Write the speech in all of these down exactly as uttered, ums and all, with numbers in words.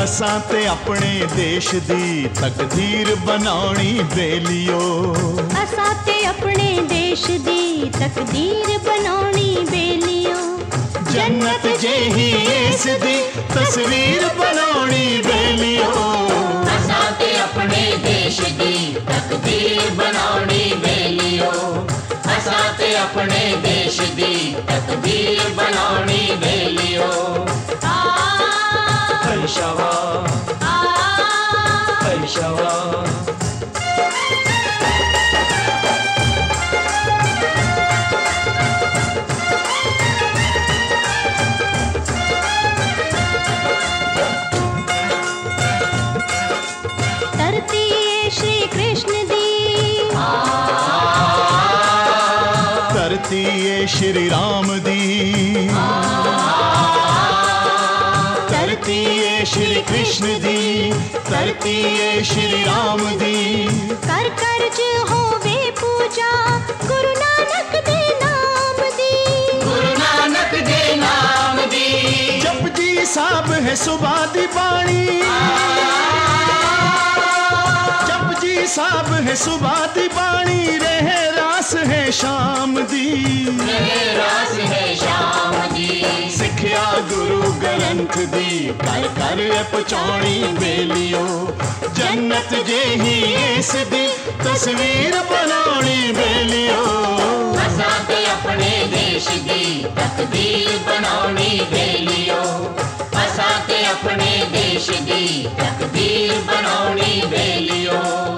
असां ते अपने देश दी तकदीर बनानी बेलियो असां ते अपने देश दी तकदीर बनानी बेलियो जन्नत जेही इस दी तस्वीर बनानी बेलियो असां ते अपने देश दी तकदीर बनानी बेलियो असां ते अपने देश दी तकदीर बनानी बेलियो फैशवा फैशवा धरती श्री कृष्ण दी धरती श्री राम दी धरती श्री कृष्ण दी धरती श्री राम दी कर करज होवे पूजा गुरु नानक दे नाम दी गुरु नानक दे नाम दी जप जी साहब है सुबह दी बाणी जप जी साहब है सुबह दी बाणी रहे रास है शाम दी रहे रास है शाम दी सिखिया गुरु ग्रंथ दी कर कर पहुंचानी बेलियो जन्नत जेही इस दी तस्वीर बनानी बेलियो असां ते अपने देश दी तकदीर बनानी बेलियो असां ते अपने देश दी तकदीर बनानी बेलियो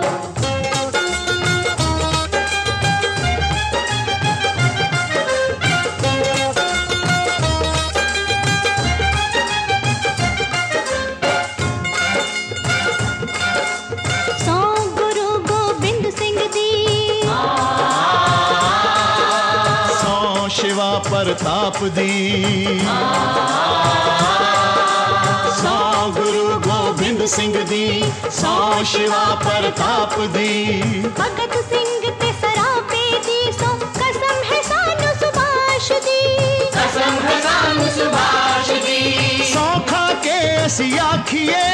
सौ गुरु गोबिंद सिंह दी सौ शिवा प्रताप दी सौ गुरु गोबिंद सिंह दी सौ शिवा प्रताप दी भगत सिंह ते सरापे दी सौ कसम है सानू सुभाष दी कसम है सानू सुभाष दी सौ खा के असी आखिए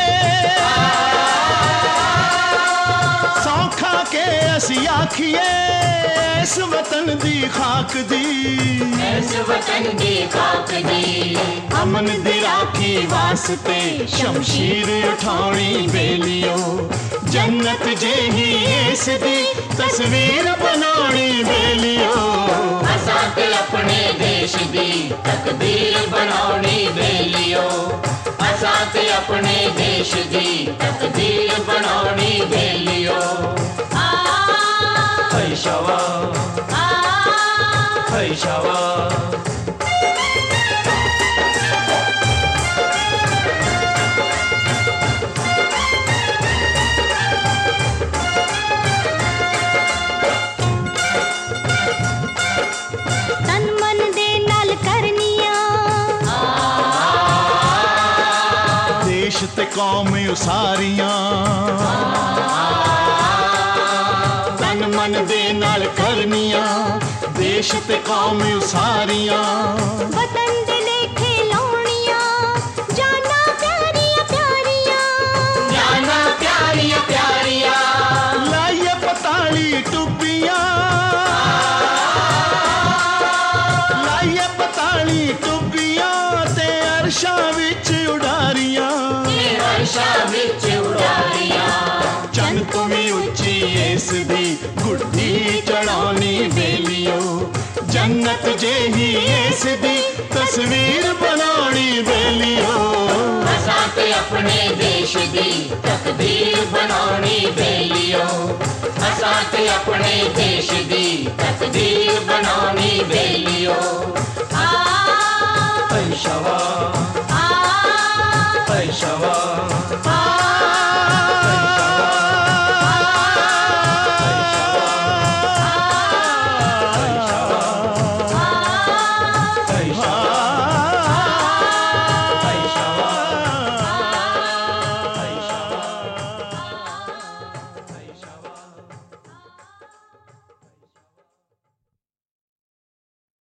सौ खा के असी आखिए इस वतन दी खाक दी इस वतन दी खाक दी अमन दी राखी वास्ते शमशीर उठानी बेलियो जन्नत जेही इस दी तस्वीर बनानी बेलियो असां ते अपने देश दी तकदीर बनानी बेलियो असां ते अपने देश दी तकदीर बनानी बेलियो फैशवा फैशवा तन मन दे नाल करनिया देश ते कौम उसारियां तन मन दे नाल करनियां देश ते कौम उसारियां वतन दे लेखे लाउणिया जाना प्यारिया प्यारिया जाना प्यारिया प्यारिया लाइए पताली टुबियां लाइए पताली टुबियां ते अरशा विच उडारियां वर्षा विच उड़ारियां चन तो भी उच्ची इस दी गुड्डी चढ़ानी बेलियो जन्नत जेही इस दी तस्वीर बनानी बेलियो असां ते अपने देश दी तकदीर बनानी बेलियो असां ते अपने देश दी तकदीर बनानी बेलियो